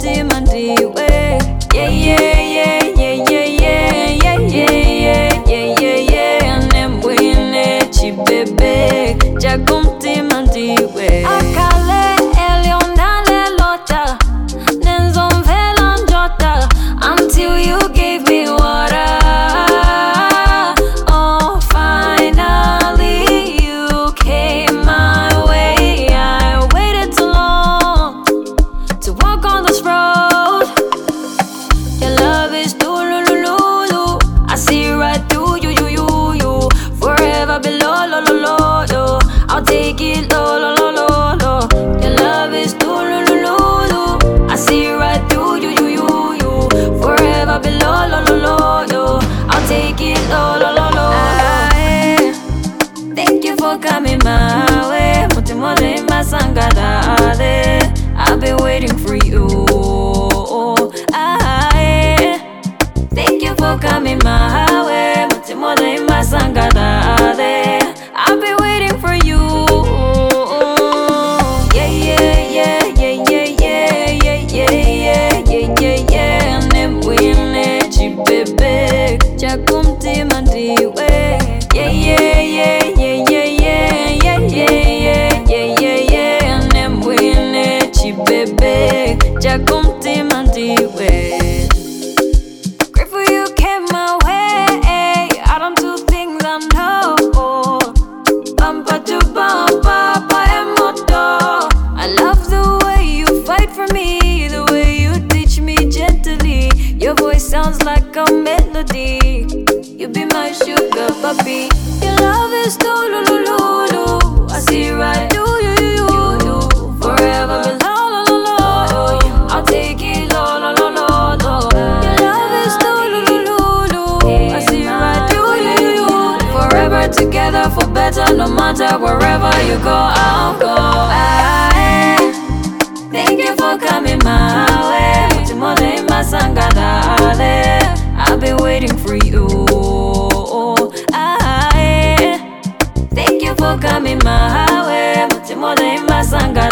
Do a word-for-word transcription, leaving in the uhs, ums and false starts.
chakumtima ndiwe. Yeah, yeah, yeah, yeah, yeah, yeah, yeah, yeah, yeah, yeah, yeah. Nembwine chibebe chakumtima ndiwe. Akale elionale lota nenzomvela njota until you gave me water. Oh, finally you came my way. I waited too long to walk on this road. Your love is too lulu. I see right through you, you, you, you. Forever below, lo, lo, lo, lo. I'll take it, lo, lo, lo, lo, lo. Your love is too lulu. I see right through you, you, you, you. Forever below, lo, lo, lo, lo. I'll take it, lo, lo, lo, lo. I, thank you for coming my way. Mutimole masangadale. I've been waiting for you. I, thank you for coming my way. Mutimole masangadale. I've been waiting for you. Yeah, yeah, yeah, yeah, yeah, yeah, yeah, yeah, yeah, yeah, yeah. Nembwine chibebe chakumtima ndiwe. Yeah, yeah, yeah, yeah, yeah, yeah, yeah, yeah, yeah, yeah, yeah. Nembwine chibebe chakumtima ndiwe. Grateful you came my way. I don't do things I know. Bumper to bumper, paemoto. I love the way you fight for me, the way you teach me gently. Your voice sounds like a melody. You be my sugar puppy. Your love is too lulu. I see right through you, you, you, you. Forever below, lo, lo, lo. I'll take it, lo, lo, lo, lo, lo. Your love is too lulu. I see right through you, you, you. Forever together for better, no matter wherever you go, I'll go. I, thank you for coming my way. Mutimole masangadale. I've been waiting for you. I, thank you for coming my way. Mutimole masangadale.